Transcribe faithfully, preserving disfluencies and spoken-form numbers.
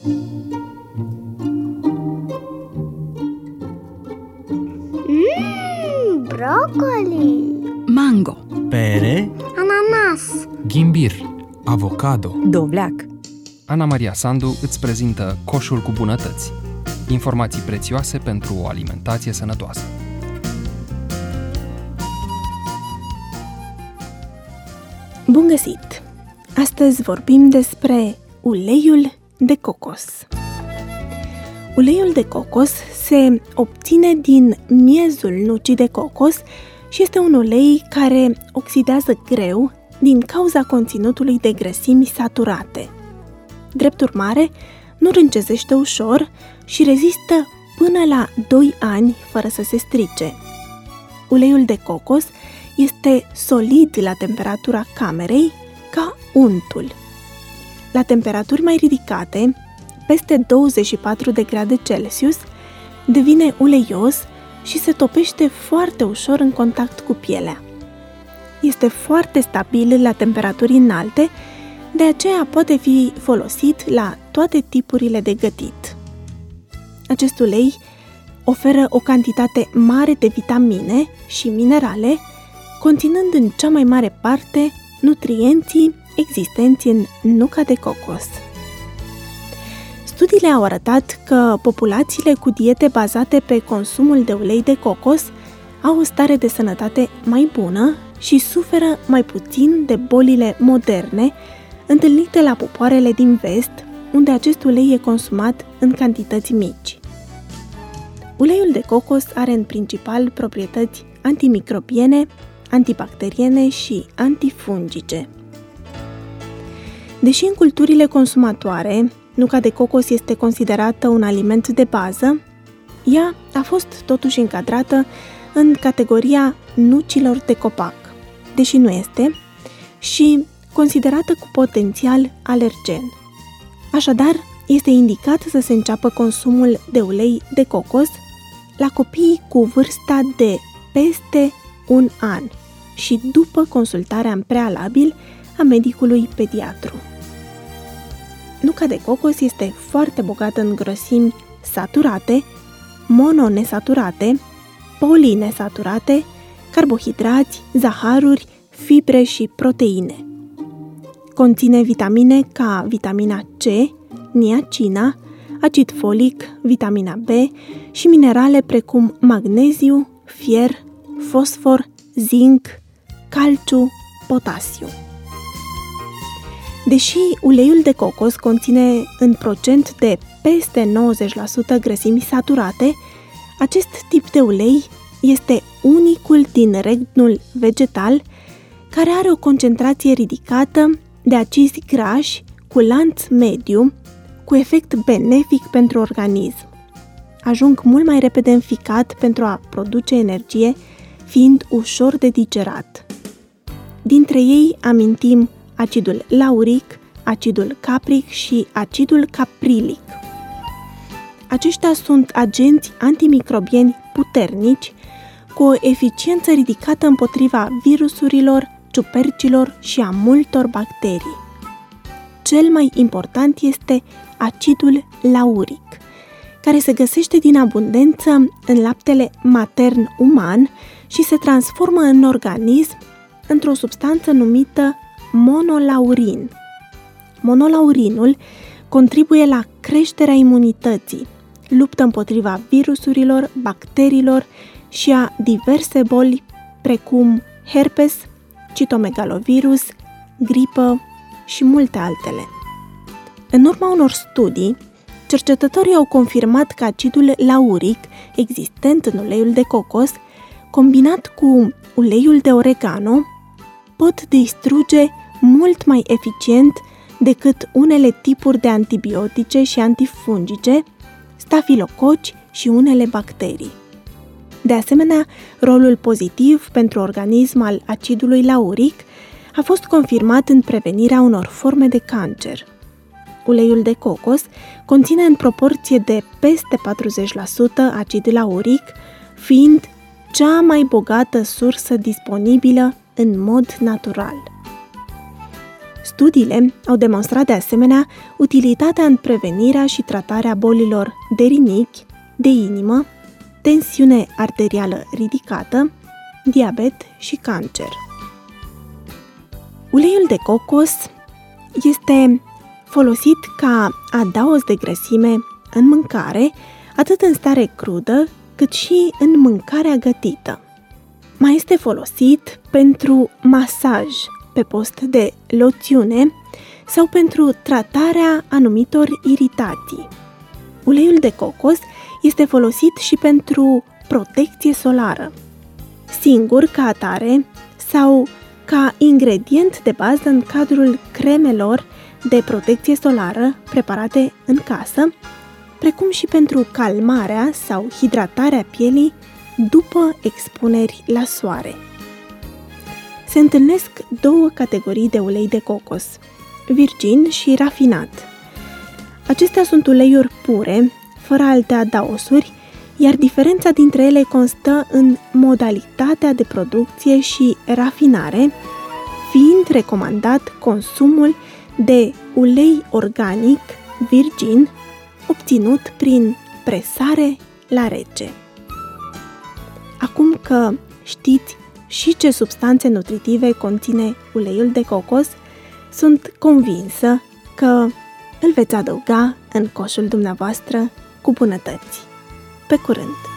Mmm, broccoli! Mango, Pere, Ananas! Ghimbir, avocado. dovleac. Ana Maria Sandu îți prezintă Coșul cu bunătăți. Informații prețioase pentru o alimentație sănătoasă. Bun găsit! Astăzi vorbim despre uleiul de cocos. Uleiul de cocos se obține din miezul nucii de cocos și este un ulei care oxidează greu din cauza conținutului de grăsimi saturate. Drept urmare, nu râncezește ușor și rezistă până la doi ani fără să se strice. Uleiul de cocos este solid la temperatura camerei ca untul. La temperaturi mai ridicate, peste douăzeci și patru de grade Celsius, devine uleios și se topește foarte ușor în contact cu pielea. Este foarte stabil la temperaturi înalte, de aceea poate fi folosit la toate tipurile de gătit. Acest ulei oferă o cantitate mare de vitamine și minerale, conținând în cea mai mare parte nutrienții existenți în nuca de cocos. Studiile au arătat că populațiile cu diete bazate pe consumul de ulei de cocos au o stare de sănătate mai bună și suferă mai puțin de bolile moderne întâlnite la popoarele din vest, unde acest ulei e consumat în cantități mici. Uleiul de cocos are în principal proprietăți antimicrobiene, antibacteriene și antifungice. Deși în culturile consumatoare nuca de cocos este considerată un aliment de bază, ea a fost totuși încadrată în categoria nucilor de copac, deși nu este, și considerată cu potențial alergen. Așadar, este indicat să se înceapă consumul de ulei de cocos la copiii cu vârsta de peste un an și după consultarea în prealabil a medicului pediatru. Nuca de cocos este foarte bogată în grăsimi saturate, mononesaturate, polinesaturate, carbohidrați, zaharuri, fibre și proteine. Conține vitamine ca vitamina C, niacina, acid folic, vitamina B și minerale precum magneziu, fier, fosfor, zinc, calciu, potasiu. Deși uleiul de cocos conține în procent de peste nouăzeci la sută grăsimi saturate, acest tip de ulei este unicul din regnul vegetal care are o concentrație ridicată de acizi grași cu lanț mediu, cu efect benefic pentru organism. Ajung mult mai repede în ficat pentru a produce energie, fiind ușor de digerat. Dintre ei amintim acidul lauric, acidul capric și acidul caprilic. Aceștia sunt agenți antimicrobieni puternici cu o eficiență ridicată împotriva virusurilor, ciupercilor și a multor bacterii. Cel mai important este acidul lauric, care se găsește din abundență în laptele matern uman și se transformă în organism într-o substanță numită monolaurin. Monolaurinul contribuie la creșterea imunității, luptă împotriva virusurilor, bacteriilor și a diverse boli precum herpes, citomegalovirus, gripă și multe altele. În urma unor studii, cercetătorii au confirmat că acidul lauric existent în uleiul de cocos, combinat cu uleiul de oregano, pot distruge mult mai eficient decât unele tipuri de antibiotice și antifungice, stafilococi și unele bacterii. De asemenea, rolul pozitiv pentru organism al acidului lauric a fost confirmat în prevenirea unor forme de cancer. Uleiul de cocos conține în proporție de peste patruzeci la sută acid lauric, fiind cea mai bogată sursă disponibilă în mod natural. Studiile au demonstrat de asemenea utilitatea în prevenirea și tratarea bolilor de rinichi, de inimă, tensiune arterială ridicată, diabet și cancer. Uleiul de cocos este folosit ca adaos de grăsime în mâncare, atât în stare crudă, cât și în mâncarea gătită. Mai este folosit pentru masaj pe post de loțiune sau pentru tratarea anumitor iritații. Uleiul de cocos este folosit și pentru protecție solară, singur ca atare sau ca ingredient de bază în cadrul cremelor de protecție solară preparate în casă, precum și pentru calmarea sau hidratarea pielii după expuneri la soare. Se întâlnesc două categorii de ulei de cocos, virgin și rafinat. Acestea sunt uleiuri pure, fără alte adaosuri, iar diferența dintre ele constă în modalitatea de producție și rafinare, fiind recomandat consumul de ulei organic virgin obținut prin presare la rece. Acum că știți și ce substanțe nutritive conține uleiul de cocos, sunt convinsă că îl veți adăuga în coșul dumneavoastră cu bunătăți. Pe curând!